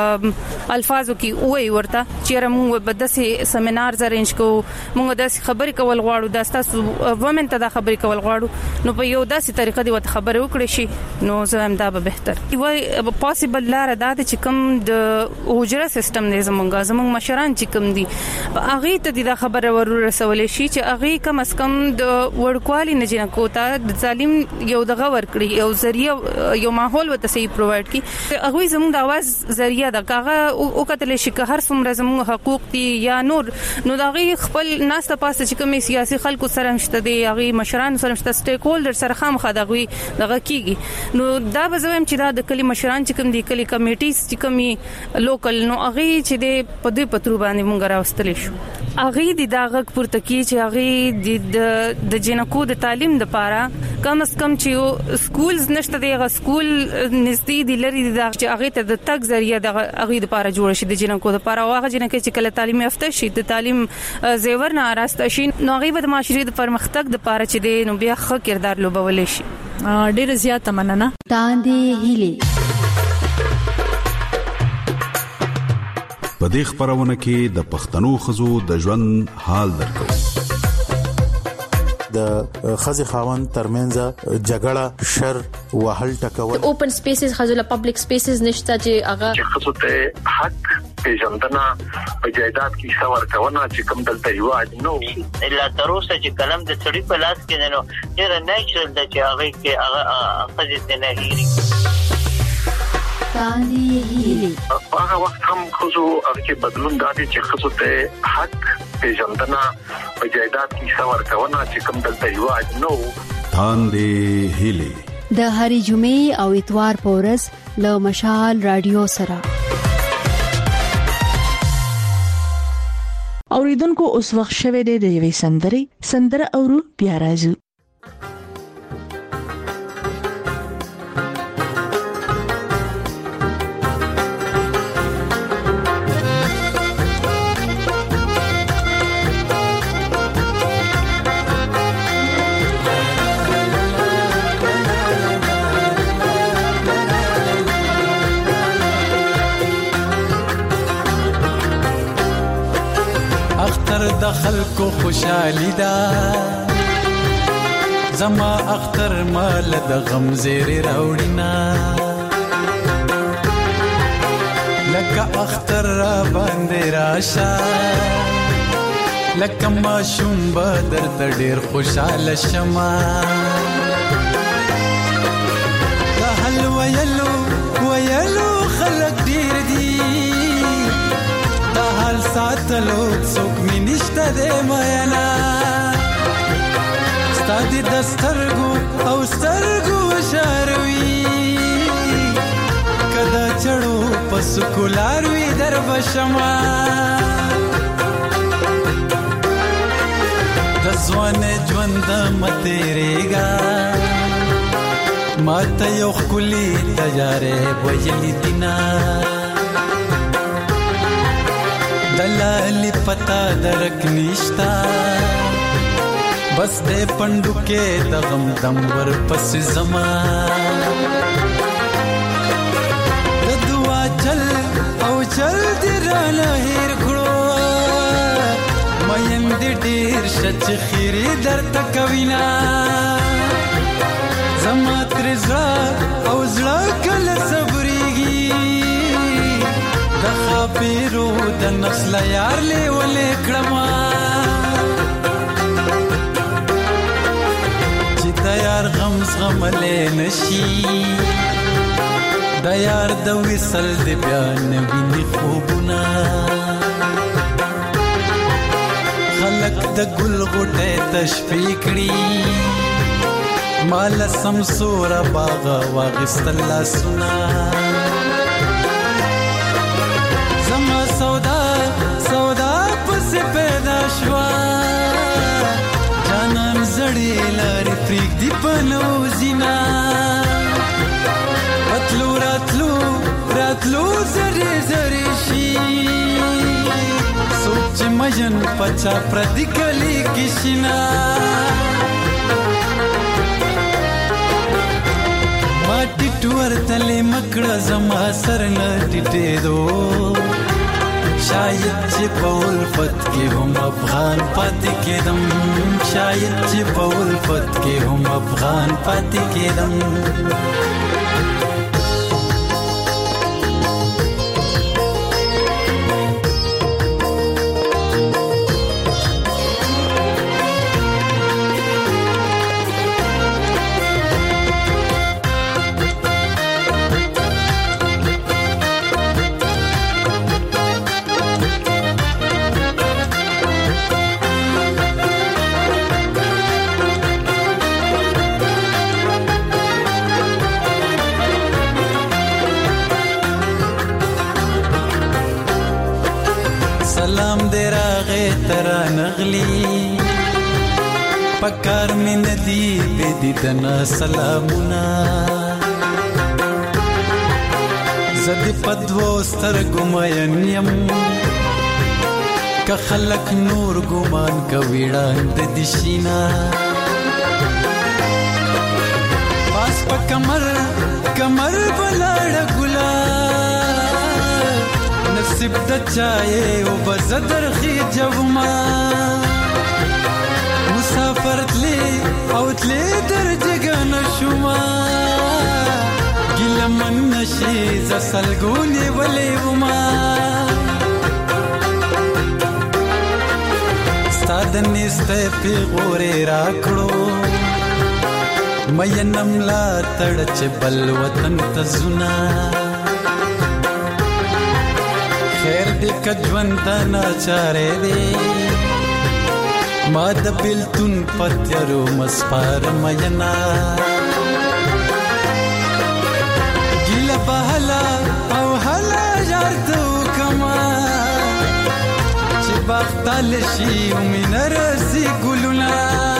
الفاظو کې وای ورته چې موږ به داسې سیمینار ارینج کو موږ داسې خبرې کول غواړو د تاسو وومن ته دا خبرې کول غواړو نو په یو داسې طریقه دی وته خبرې وکړي شي نو زه هم دا به بهتر وای پوسیبل لار دا چې کوم د وجره سیستم نه زمونږ زمونږ مشران چې کوم دي هغه ته دا خبره ورسولې شي چې هغه کم اس کم د وړکوالي نه کوتا د تعلیم یو دغه ورکړي یو ذریعہ یو ماحول وته صحیح پرووایډ کی هغه زموږ د आवाज ذریعہ د کاغه او کتل شي که هر څومره زموږ حقوق دي یا نور نو دغه خپل ناس ته پاسه چې کوم سیاسي خلکو سره مشته دي هغه مشران سره مشته سټیک هولډر سره خام خدغوي دغه کیږي نو دا به زم چې دا د کلی مشران چې کوم دي کلی کمیټیز چې کومي لوکل نو هغه چې د په دې پترو باندې مونږ راوستل شو هغه د دغه پورته کی چې هغه د د جنکو د تعلیم د پاره کم اس کم چې سکولز نشته دی هغه سکول نږدې دی لري د هغه ته د تک ذریعہ د هغه د پاره جوړ شي د جنکو د پاره هغه جنکه چې کله تعلیم یافته شي د تعلیم زیور نه راسته شي نو هغه د معاشري د پرمختګ د پاره چې دی نو بیا ښه کردار لوبول شي. ډیر زیات مننه. تاندې هلي په دې خبرونه کې د پښتنو خزو د ژوند حال درکو. د خزي خاوند ترمنځ جګړه شر وهل ټکول اوپن سپیسز خزو له پبلک سپیسز نشته چې هغه چې خزو ته حق پیژندنه په جایداد کې څور کونه چې کوم دلته یو نو الا تر اوسه چې کلم د سړي په لاس کې نه نو ډیر نیچرل د چې هغه کې هغه خزي نه هېري تاندې هلي هغه وخت هم خزو هغه بدلون دادي چې خزو ته حق پیژندنه په جایداد کې څور کونه چې کوم دلته یو نو تاندې هلي د هرې جمعې او اتوار په ورځ له مشال رادیو سره اوریدونکو اوس وخت شوه د یوې سندري سندره اورو بیا راځو. د خلکو خوشالي دا زما اختر مال د غم زیر راوړینا لکه اختر را باندې راشه لکه ما شوم بدر ته ډیر خوشاله شمه د حلوا یلو ویلو خلک ډیر دي حال ساتلو څوک می نشته د مینا ستادي دسترګو او سترګو شاروي کدا چړو پس کولاروي در بشما د ځوان ژوند متریګا ماته یو خولي تجارې وجلی دینا دلالی پتا درک نشتا بس دے پندو کے دغم دم ور پس زمان دعا چل او چل دی رانا ہیر کھڑو مین دی دیر شچ خیری در تکوینا زمات رزا او زڑا کل صبریگی دخا پیرو د نسل یار لی ولې کړما چې د یار غم زغملې نشي د یار د وصل دی بیا نویني خوبونه خلق د ګل غوټه تشفی کړي مال سمسور باغ واغستل سنا زما سودا سودا پس پیدا شوا جانان زړی لاري پریک دی پنو زینا پتلو راتلو راتلو زری زری شي سوچ مجن پچا پردی کلی کشنا ماټی ټور تلې مکړه زما سر نه ټټې دو شاید چې په الفت کې هم افغان پاتې کېدم شاید چې په الفت کې هم افغان پاتې کېدم سلام دې راغې ترا نغلی پکار مې ندی به دې دنا سلامونه زدي پدوو سترګو مېن يم که خلک نور ګمان کوي وړاند دي شینا پاس په کمر کمر بلاړ ګلا نصیب د چای او بزدر خي جوما مسافر تلی او تلی درجګن شوما ګلمن نشي ز سلګونی ولې وما ستاد نسته پی غوري راکړو مې نملا تړچ بل وطن ته زنا خیر دې کجوند ناچاره دې ما د بلتون پتیرو مسپار مینا ګل بهلا او هلا یارتو کما چې بختل شي ومنر سي ګلونا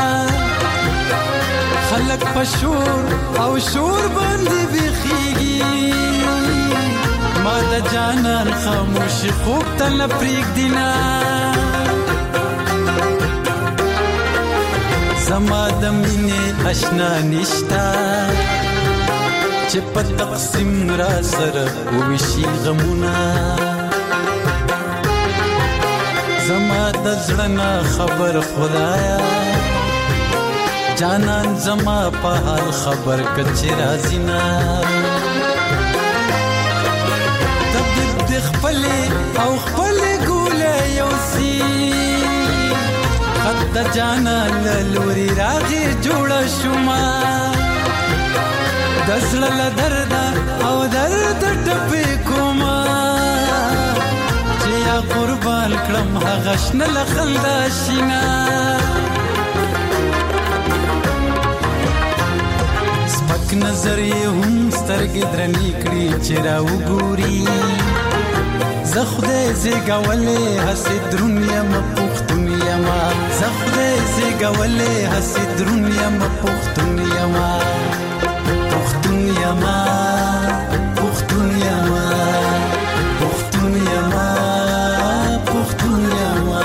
خلق پشور او شور باندې بخيږي ما د جانان خاموش خوب تل پریک دینا زما د مینې آشنا نشتا چې په تقسیم را سره وشي غمونه زما د زړه نه خبر خدایا جانان زما په حال خبر کچې راځي نه خپل او خپل ګولې یو سی خد جانا لوري راغي جوړ شوما دزل درد او درد ټپې کوما چې یا قربان کړم هغه شنه لخندا شینا سپک نظر یې هم سترګې درنې کړې چې را وګوري زخده زګولې حسد دنیا م پختونیا ما زخده زګولې حسد دنیا م پختونیا ما پختونیا ما پختونیا ما پختونیا ما پختونیا ما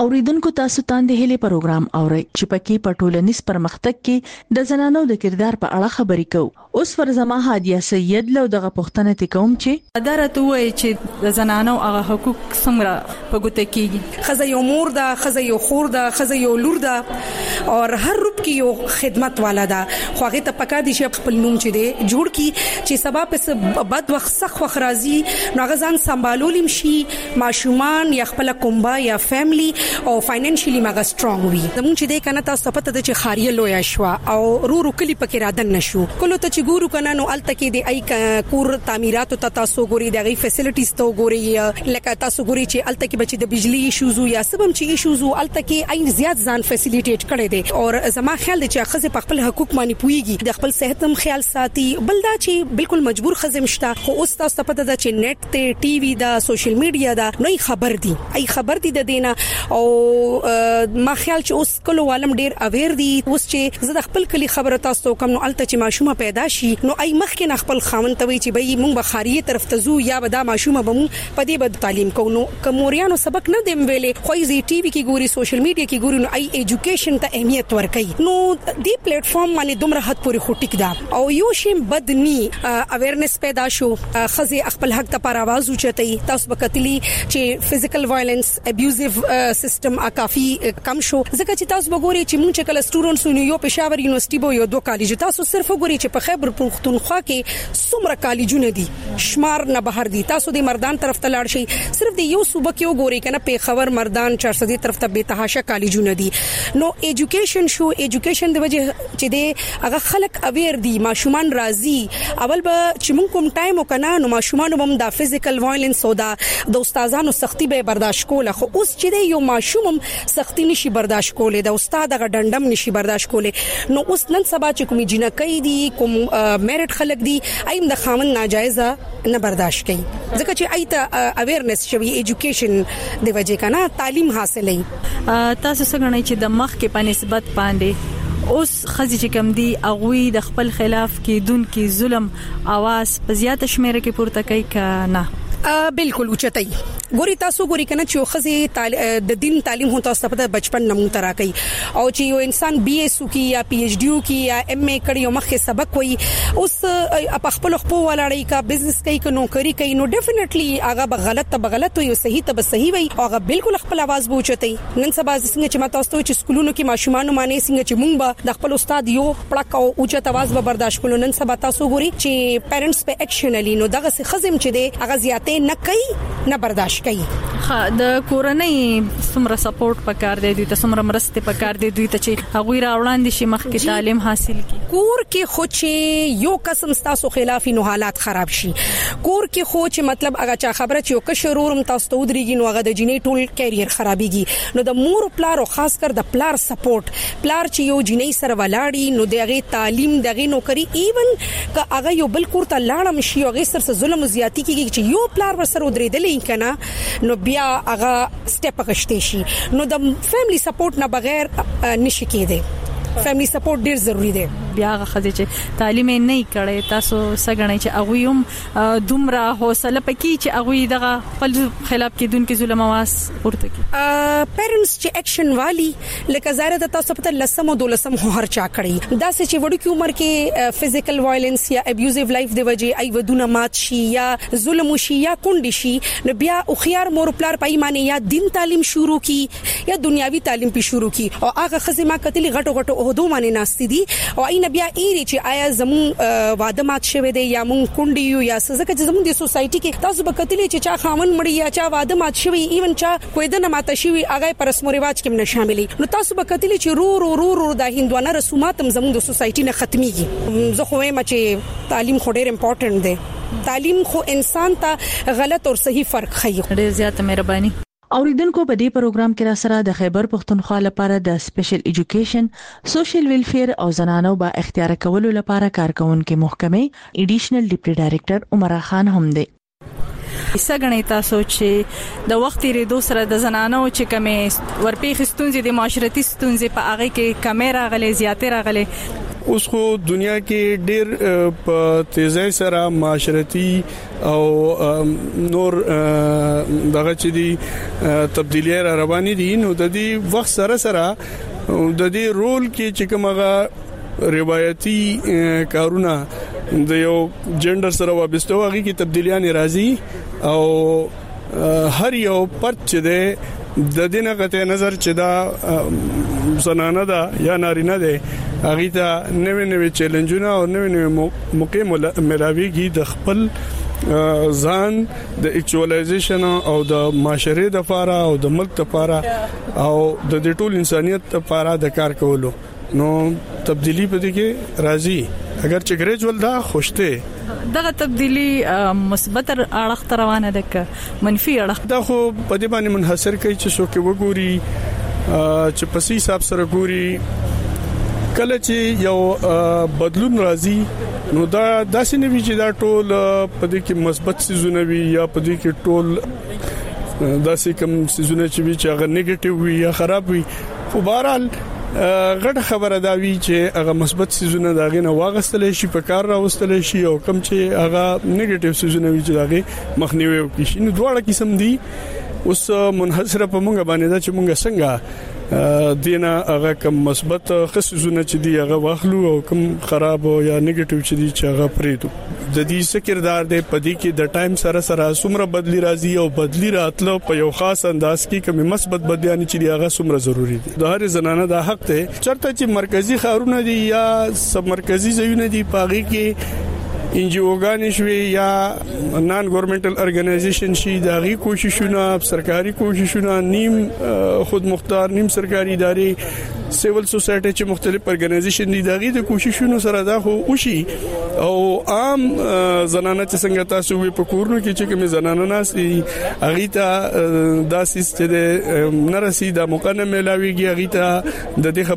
اوریدونکو تاسو تاندې هلي پروګرام اورئ چې پکې پټولنیز پرمختګ کې د زنانو د کردار په اړه خبرې کوو. اوس فرزما هادیه سید له دغه پوښتنه تکوم چې ادارته وایي چې د زنانو هغه حقوق څنګه په ګوته کیږي. خزه یو مور ده، خزه یو خور ده، خزه یو لور ده او هر روپ کې یو خدمت والا ده. خو هغه ته پکا دي چې خپل نوم چې دی جوړ کی چې سبا په بد وخت سخت وخت راځي نو هغه ځان سمبالولم شي، ماشومان یا خپل کومبا یا فیملی او فاینانشلی ماګه سترونګ وي. زموږ چې د کنه تاسو پته د چې خاریه لویا شو او رو رو کلی پکې رادن نشو کله ته چې ګورو کنه نو الته کې د ای کور تعمیرات ته تاسو ګوري دغه فیسیلیټیز ته ګوري لکه تاسو ګوري چې الته کې بچي د بجلی ایشوز یا سبم چې ایشوز الته کې ای زیات ځان فیسیلیټیټ کړي دي او زما خیال دی چې خزه په خپل حقوق باندې پويږي، د خپل صحت هم خیال ساتي. بل دا چې بالکل مجبور خزه مشته خو اوس تاسو پته ده چې نت ته ټي وي دا سوشل میډیا دا نو خبر دي ای خبر دي د دینه او ما خیال چې اوس کله عالم ډیر اویر دي. اوس چې زه د خپل کلی خبره تاسو کوم نو الته چې ماشومه پیدا شي نو ای مخکې نه خپل خاوند ته وی چې بای مونږ بخاریه طرف ته زو یا به دا ماشومه به مونږ په دې بد تعلیم کوو. نو کوموریانو سبق نه دیم ویلې خو زی ټي وي کې ګوري، سوشل میډیا کې ګوري نو ای ایجوکیشن ته اهمیت ورکړي. نو دې پلیټ فارم باندې دومره حد پورې خټیک دا او یو شی بدني اویرنس پیدا شو، خزه خپل حق ته پر आवाज اوچتای. تاسو وکټلی چې فزیکل وایلنس ابیوزیو سیستم کافي کم شو ځکه چې تاسو وګورئ چې مونږ چې کله سټوډنټس یو پېښور یونیورسيټي بو یو دوه کالج تاسو صرف وګورئ چې په خیبر پختونخوا کې څومره کالجونه دي شمار نه بهر دي. تاسو د مردان طرف ته لاړ شئ صرف د یو صوبه کې وګورئ کنه پېښور مردان چار سو دي طرف ته به تحاشا کالجونه دي. نو ایجوکیشن شو ایجوکیشن د وجه چې د هغه خلک اویر دي، ماشومان راضي. اول به چې مونږ کوم ټایم وکنه نو ماشومان هم د فزیکل وایلنس او د استادانو سختي به برداشت کوله، خو اوس چې یو ماشوم سختي نشي برداشت کوله، د استاد غ ډندم نشي برداشت کوله. نو اوس نن سبا چې کوم جنکې دي کوم میرټ خلک دي ایم د خامن ناجایزه نه برداشت کوي ځکه چې ایته اویرنس شوی ایجوکیشن د وجه کنه تعلیم حاصلې. تاسو څنګه نه چې د مخ کې په نسبت باندې اوس خزي چې کم دي اغوي د خپل خلاف کې دن کې ظلم आवाज په زیاته شمیره کې پورته کوي کنه؟ بالکل اوچتای. ګوري تاسو ګوري کنه چې خزه د دین تعلیم هو تاسو په بچپن نمو ترا کوي او چې یو انسان بي اس کی یا پی ایچ ډی کی یا ایم ای کړي او مخه سبق وي اوس په خپل خپل ولاړی کا بزنس کوي ک نوکری کوي نو ډیفینیټلی هغه به غلط ته غلط وي او صحیح ته به صحیح وي او هغه بالکل خپل आवाज بوچتای. نن سبا څنګه چې ما تاسو ته چې سکولونو کې ماشومان معنی څنګه چې مونږ به د خپل استاد یو پړک او اوچت आवाज به برداشت کولو. نن سبا تاسو ګوري چې پیرنټس په اکشن لري نو دغه خزم چې دی هغه زیاته نه کوي نه برداشت کوي. خا د کورنۍ څومره سپورټ پکار دی دوی ته څومره مرسته پکار دی دوی ته چې هغه راوړاندې شي مخکې تعلیم حاصل کړي. کور کې خو چې یو قسم تاسو خلاف نو حالات خراب شي. کور کې خو چې مطلب هغه چا خبره چې یو کشرورم تاسو ته ودرېږي نو هغه د جنې ټول کیریئر خرابېږي. نو د مور پلار او خاص کر د پلار سپورټ پلار چې یو جنې سره ولاړی نو دغه تعلیم دغه نوکری ایون که هغه یو بل کور ته لاړم شي او هغه سره ظلم زیاتی کیږي چې یو پلار ورسره درېدلې کنه نو بیا هغه سټپ غشته شي. نو د فیملی سپورټ نه بغیر نشي کېده. فیملی سپورټ ډیر ضروری دی. بیا هغه خدای چې تعلیم نه کړي تاسو سګنئ چې هغه هم دومره حوصله پکې چې هغه دغه خپل خلاف کې دونکو ظلم आवाज ورته کوي. پیرنټس چې اکشن والی لکه زاره د تاسو په لسم او دولسم هر چا کړی دا چې وړو کې عمر کې فزیکل وایلنس یا ابیوزیو لایف دی وجه ای ودونه مات شي یا ظلم شي یا کونډي شي نو بیا او خيار مور پلار پای معنی یا دین تعلیم شروع کی یا دنیاوی تعلیم په شروع کی او هغه خزما کتلی غټو غټو عہدو باندې ناشتي دي او اين بیا ایری چې آیا زمون واده مات شوه دی یا مون کونډي یو یا څه چې زمون د سوسايټي کې تاسو به کتلی چې چا خامن مړی یا چا واده مات شوی ایون چا کوی د نه مات شوی هغه پر رسم رواج کې نه شاملي نو تاسو به کتلی چې رو رو رو رو د هندوانه رسومات هم زمون د سوسايټي نه ختميږي. زه خو وایم چې تعلیم خو ډېر امپورټنت دی. تعلیم خو انسان ته غلط او صحیح فرق ښيي. ډېر زیات مهرباني. اوریدونکو په دې پروګرام کې را سره د خیبر پختونخوا لپاره د سپیشل ایجوکیشن سوشل ویلفیر او زنانو با اختیار کولو لپاره کارکونکو محکمه ایډیشنل ډیپټي ډایریکټر عمر خان هم دی. سګنې تاسو چې د وخت ریدو سره د زنانو چې کمې ورپېښ ستونزې د معاشرتي ستونزې په هغه کې کیمرا غلې زیاتې راغلې اوس خو دنیا کې ډېر په تیزی سره معاشرتي او نور دغه چې دي تبدیلی را روانې دي نو د دې وخت سره سره د دې رول کې چې کومه روایتي کارونه د یو جندر سره وابسته وږي کې تبدیلیان راځي او هر یو پرت چې ده د دینه قطع نظر چې دا زنانه ده یا نارینه ده هغه ته نوې نوې چیلنجونه او نوې نوې موقع ملاويږي د خپل ځان د اکچوالایزیشن او د معاشره د لپاره او د ملک لپاره او د ټول انسانيت لپاره د کار کولو نو تبدیلی په دې کې راځي اگر چې ګریجوال دا خوشته دغه تبدیلی مثبت اړخ روانه ده ک منفي اړخ دا خو په دې باندې منحصر کوي چې څوک وګوري چې په سي حساب سره ګوري کله چې یو بدلون راځي نو دا داسې نه وی چې دا ټول په دې کې مثبت سيزونه وي یا په دې کې ټول داسې کوم سيزونه چې وي چې هغه نیگیټیو وي یا خراب وي خو بهرحال غټ خبره دا وی چې هغه مثبت سيزونه داغه نه واغستل شي په کار راوستل شي او کم چې هغه نیگیټیو سيزونه وی چې داغه مخنیوي وکړي نو دواړه قسم دي اوس منحصر په مونږ باندې دا چې مونږ څنګه دینه هغه کوم مثبت خصوصونه چې دی هغه واخلو او کوم خراب او یا نیگیټیو چې دی چې هغه پریدو د دې سکردار دی پدې کې د ټایم سره سره سمره بدلی راځي او بدلی راتلو په یو خاص انداز کې کوم مثبت بدلیان چې دی هغه سمره ضروری دي د هر زنانه د حق ته چرته چې مرکزی خارونه دي یا سب مرکزی ځایونه دي پاغي کې انجیوګان شوي یا نان ګورنمنټل ارګنایزیشن شي دغه کوششونه سرکاري کوششونه نیم خود مختار نیم سرکاري ادارې سیول سوسایټي چې مختلف ارګنایزیشن دي دغه د کوششونو سره دا خو وشي او عام زنانه چې څنګه تاسو وي په کورونو کې چې کوم زنانه ناس هغه ته دا سیستم نرسي د مقننه ملاويږي هغه ته د دې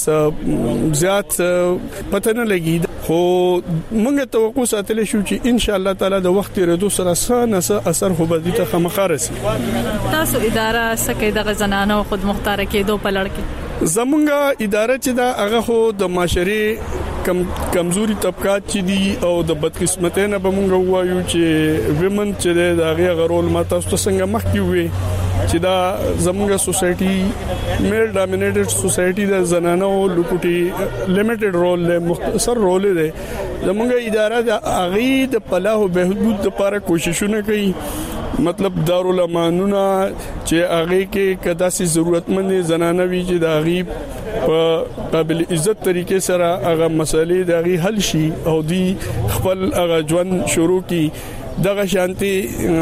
خبرې زیات پته نه لګي خو موږ توقع ساتل شو چې ان شاء الله تعالی د وخت ردو سره سره اثر خو به دې ته خمخارسي تاسو اداره سکه د زنانو خود مختار کېدو په لړ کې زمونږه اداره چې دا هغه خو د معاشري کم کمزوري طبقات چې دي او د بدقسمتۍ نه به مونږ وایو چې ویمن چې دا هغه رول ماته څنګه مخکې وي چې دا زمونږه سوسایټي میل ډامینیټډ سوسایټي د زنانو لوکوټي لیمیټډ رول له مختصر رول دی زمونږه اداره د اغه د پلاه او بهبود لپاره کوششونه کوي مطلب دارالامانونه چې هغه کې کدا سي ضرورتمند زنانه وي چې د هغه په قابل عزت طریقې سره هغه مسلې د هغه حل شي او دی خپل هغه ژوند شروع کی دغه شانتي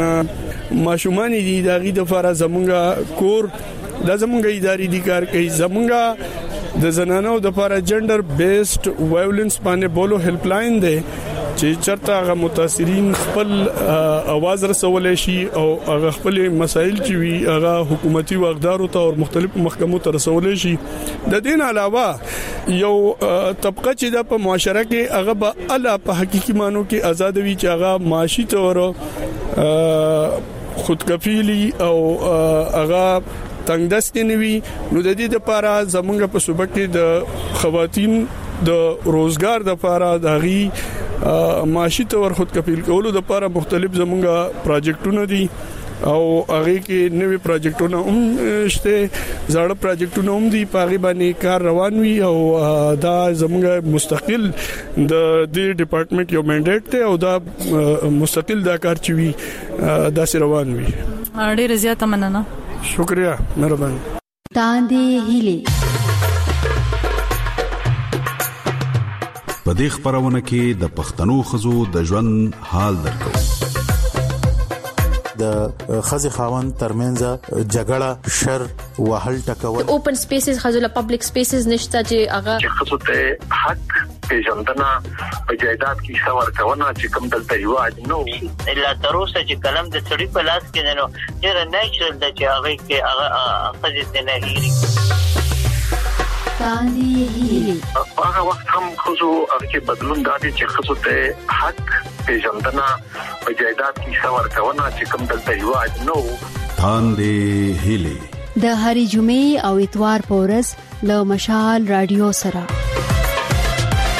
ماشومان دي دغه د لپاره زمونږه کور د زمونږه اداري دي کار کوي زمونږه د زنانو د لپاره جندر بیسډ وایولنس باندې بولو هیلپ لاین دی چې چرته هغه متاثرین خپل आवाज رسول شي او هغه خپل مسایل چې وي هغه حکومتي واقدارو ته او مختلفو محکمو ته رسول شي د دین علاوه یو طبقه چې د په معاشره کې هغه به اعلی په حقيقي مانو کې آزاد وي چې هغه معاشي تور خودکفیلی او هغه تنگدست نیوي نو د دې لپاره زمونږ په صوبه کې د خواتین د روزګار د لپاره دغي معاشي تور خودکفیل کولو د لپاره مختلف زمونږه پروجیکټونه دي او هغه کې نوې پروجیکټونه هم شته زړه پروجیکټونه هم دي پاغي باندې کار روان وي او دا زموږ مستقل د دې ډپارټمنټ یو منډیټ ته او دا مستقل دا کار چوي دا سره روان وي ډېر زیاته مننه شکریا مهرباني تاندې هلي په دې خبرونه کې د پښتنو خزو د ژوند حال درکو د خزي خاوند ترمنځ جګړه شر وهل ټکول اوپن سپیسز خزو پبلک سپیسز نشته چې هغه خزو ته حق پیژندنه په جایداد کې څور کونه چې کوم دلته یو نو الا تر اوسه چې کلم د سړي په لاس کې نه ډیر نیچرل د چې هغه کې هغه خزي نه هېري هغه وخت هم خزو هغه بدلون دادي چې خزو ته حق پیژندنه په جایداد کې څور کونه چې کوم دلته یو نو تاندې هلي د هری جمعې او اتوار پورز له مشال رادیو سره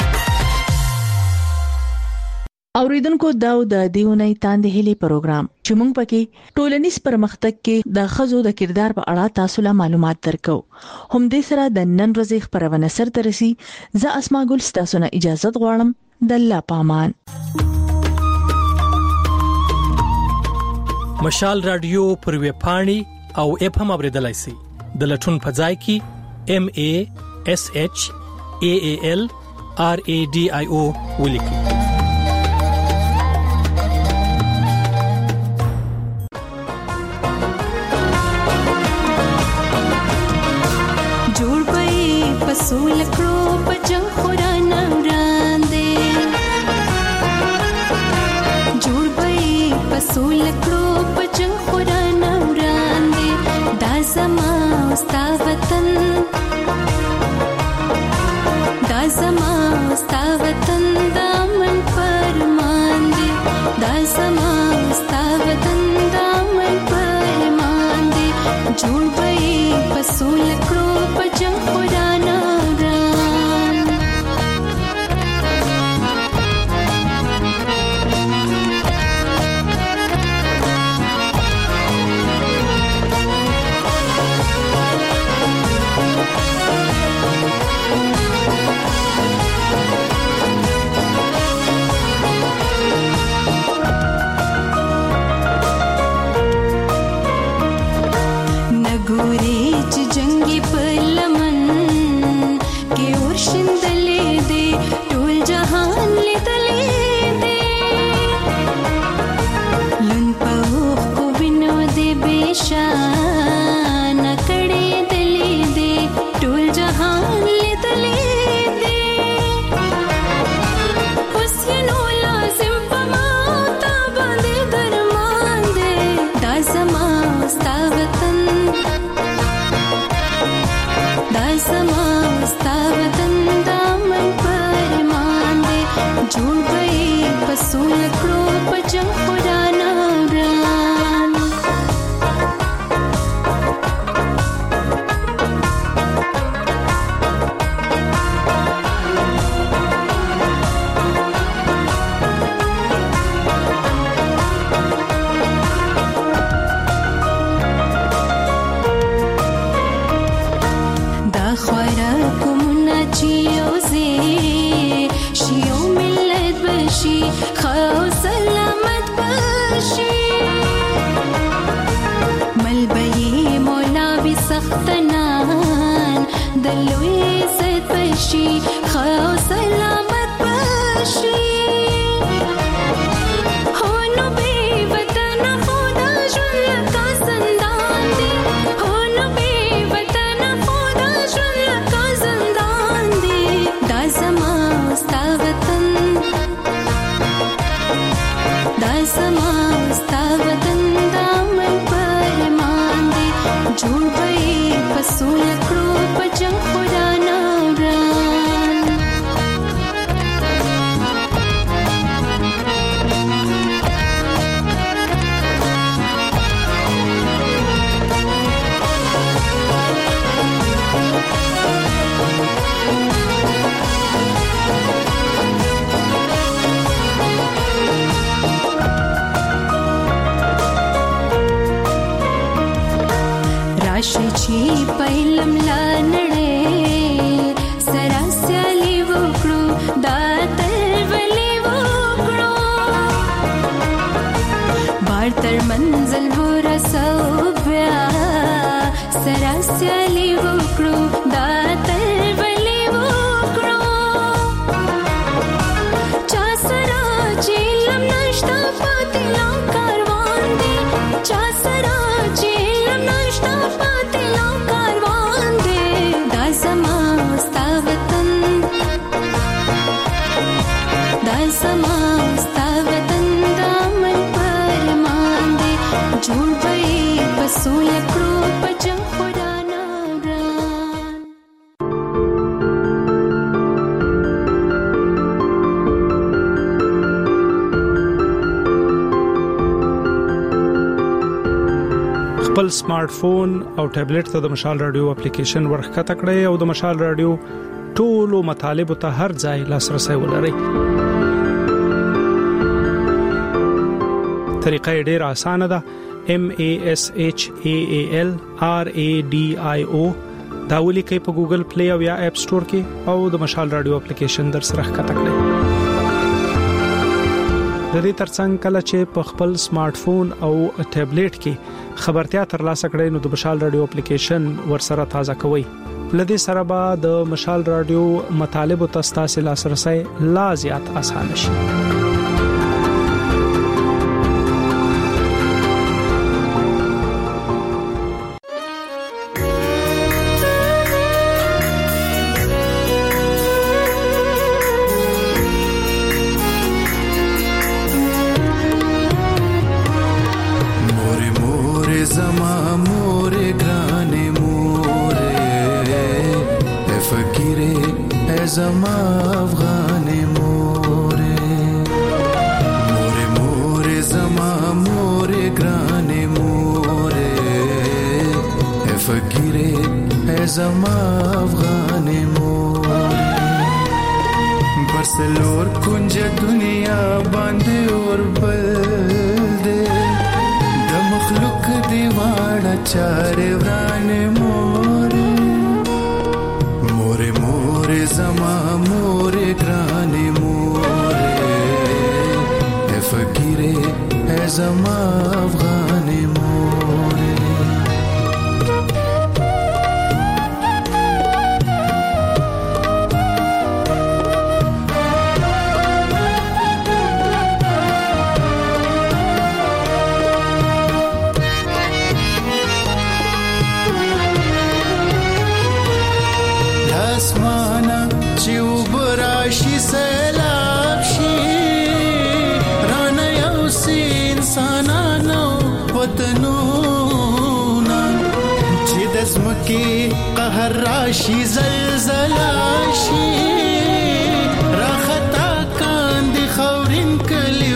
اوریدونکو دا د دیونی تاندې هلي پروګرام چې موږ پکې ټولنیز پرمختګ کې د ښځو د کردار په اړه تاسو له معلومات درکو. هم دې سره د نن ورځې خبرونه سر ترسي. زه اسماء ګل ستاسو نه اجازه غواړم. د الله پامان. مشال رادیو پر وی پاڼي او اپ هم اوریدلای شئ. د لټون په ځای کې ام ا اس اچ ا ا ال ار ا ډي آی او ولیکئ. پسول کړو په جنگ خورانه وړاندې جوړ به پسول کړو په جنگ خورانه وړاندې دا زما ستا وطن دا زما ستا وطن دا من فرمان دی دا زما ستا وطن دا من فرمان دی جوړ به پسول کړو په جنگ خورانه خپل سمارټ فون او ټابلیټ ته د مشال رادیو اپلیکیشن ورخته کړئ او د مشال رادیو ټولو مطالب ته هر ځای لاسرسي ولرئ. طریقه ډیره اسانه ده. M A S H A A L R A D I O دا ولیکئ په ګوګل پلی او یا اپ سٹور کې او د مشال رادیو اپلیکیشن در سره ښکته کړئ. د دې ترڅنګ کله چې په خپل سمارټ فون او ټابلیټ کې خبرتیا ترلاسه کړئ نو د مشال رادیو اپلیکیشن ورسره تازه کوئ. لدې سره به د مشال رادیو مطالب او تاسو لاسرسي لا زیات اسانه شي. زما افغانې مورې مورې مورې زما مورې ګرانې مورې فقیرې زما افغانې مورې برسلور کنج دنیا باندې اور بل دې د مخلوق دی واړه چارې ورانې مورې مورې مورې زما مورې ګرانې مورې فقیرې زما افغانې مورې اسمانه چې وبراشي سیلاب شي رانه یو سي انسانانو وطنونه چې د ځمکې قهر راشي زلزله شي راخطا کاندي خاورین کلي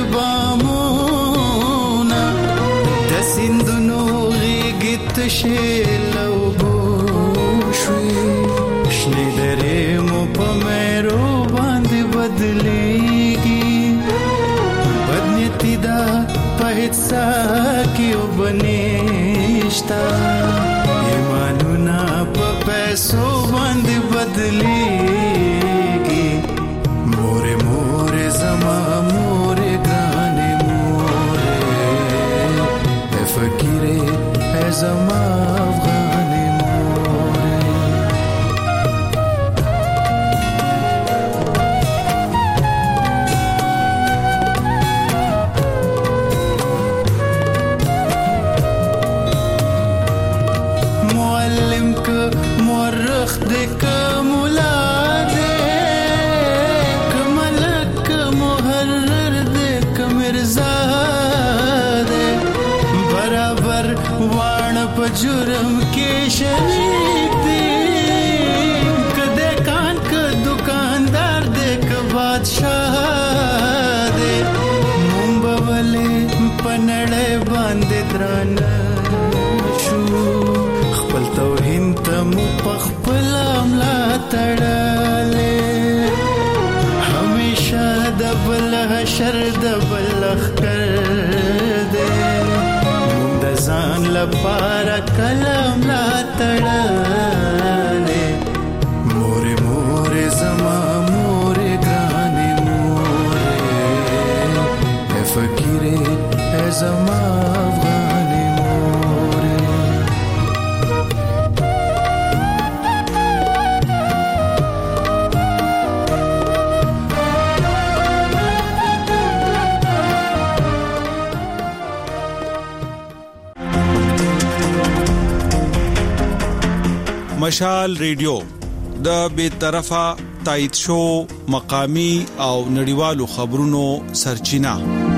بامونه د سیندونو غېږې تشې له اوبو شوې شنې درې مو په مېرو باندې بدلېږي بدنیتي دا په هېڅ څه کې اوبه نشته ایمانونه په پیسو باندې بدلېږي مورې مورې زما مورې ګرانې مورې فقیرې زما افغانې مورخ دې کوملا دې کملک محرر دې کمرزا دې برابر وان په جرم کې شریک دې کده کان ک دکاندار دې ک بادشاہ دې مونږ پنړې باندې دران شو خپل توهین ته مو پخپل املا تړلې همیشه د بل حشر د بل خر دې مونږ د ځان لپاره کلام لا تړلې مورې مورې زما مورې ګرانې مورې فقیرې زما افغانې مورې مشال ریډیو د بے طرفه تایید شو مقامی او نړیوالو خبرونو سرچینه